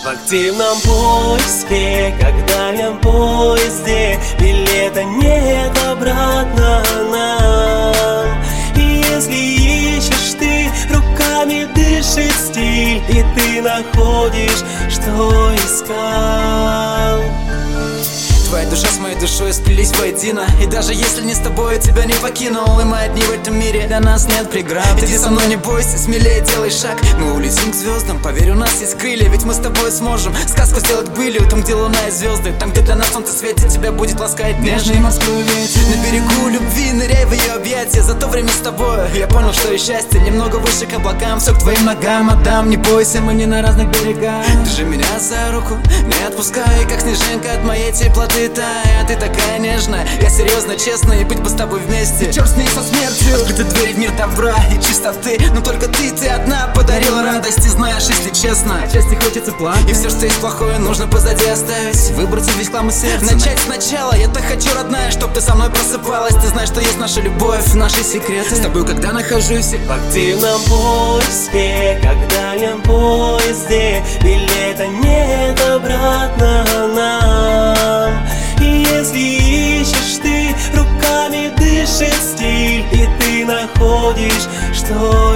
В активном поиске, когда я в поезде, билета нет обратно нам. И если ищешь ты, руками дышит стиль, и ты находишь, что искал. Твоя душа с моей душой сплелись воедино. И даже если не с тобой, я тебя не покинул. И мы одни в этом мире, для нас нет преград. Иди со мной, не бойся, смелее делай шаг. Мы улетим к звездам, поверь, у нас есть крылья. Ведь мы с тобой сможем сказку сделать былью. Там, где луна и звезды, там, где для нас солнце светит, тебя будет ласкать нежный морской ветер. На берегу любви ныряй в ее объятия. За то время с тобой я понял, что и счастье немного выше к облакам. Все к твоим ногам отдам, не бойся, мы не на разных берегах. Держи меня за руку, не отпускай, как снежинка от моей теплоты. Ты такая нежная, я серьезно, честно, и быть бы с тобой вместе. И черт с ней со смертью. Открыты двери в мир добра и чистоты. Но только ты одна подарила радость. И знаешь, если честно, отчасти хочется плакать. И все, что есть плохое, нужно позади оставить. Выбросить весь хлам и сердце. Начать сначала, я так хочу, родная, чтоб ты со мной просыпалась. Ты знаешь, что есть наша любовь, наши секреты. С тобой, когда нахожусь в активном поиске, когда я в поезде, билета нет обратно нам. И если ищешь ты, руками дышит стиль, и ты находишь, что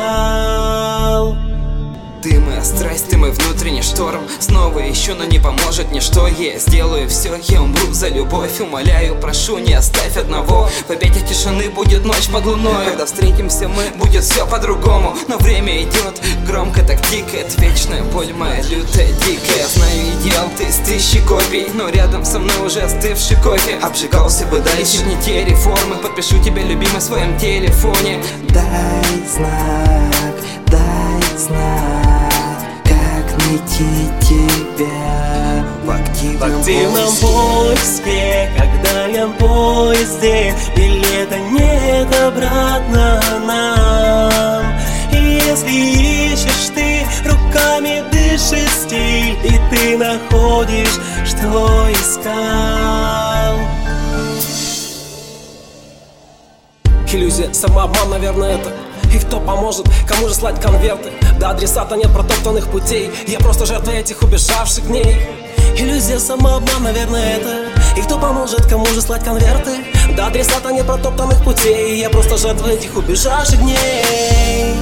искал. Ты моя страсть, ты мой внутренний шторм. Снова ищу, но не поможет ничто. Я сделаю все, я умру за любовь. Умоляю, прошу, не оставь одного. В объятиях тишины будет ночь под луной. Когда встретимся мы, будет все по-другому. Но время идет, громко так тикает. Вечная боль моя лютая, дикая. Знаю, идеал ты из тысячи копий, но рядом со мной уже остывший кофе. Обжигался бы дальше, не те реформы. Подпишу тебя, любимый, в своем телефоне. Дай знак, дай знак, как найти тебя в активном поиске, когда я в поезде, билета нет обратно нам. И если ищешь ты, руками дышит стиль, и ты находишь, что искал. Иллюзия, самообман, наверное, это. И кто поможет, кому же слать конверты? До адресата нет протоптанных путей. Я просто жертва этих убежавших дней. Иллюзия, самообман, наверное, это. И кто поможет, кому же слать конверты? До адресата нет протоптанных путей. Я просто жертва этих убежавших дней.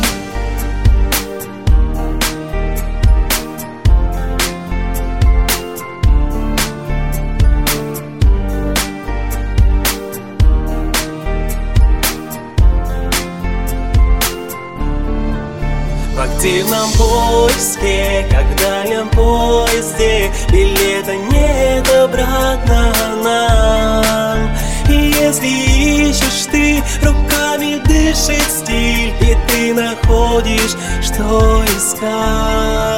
В активном поиске, когда я в поезде, билета нет обратно нам. И если ищешь ты, руками дышит стиль, и ты находишь, что искал.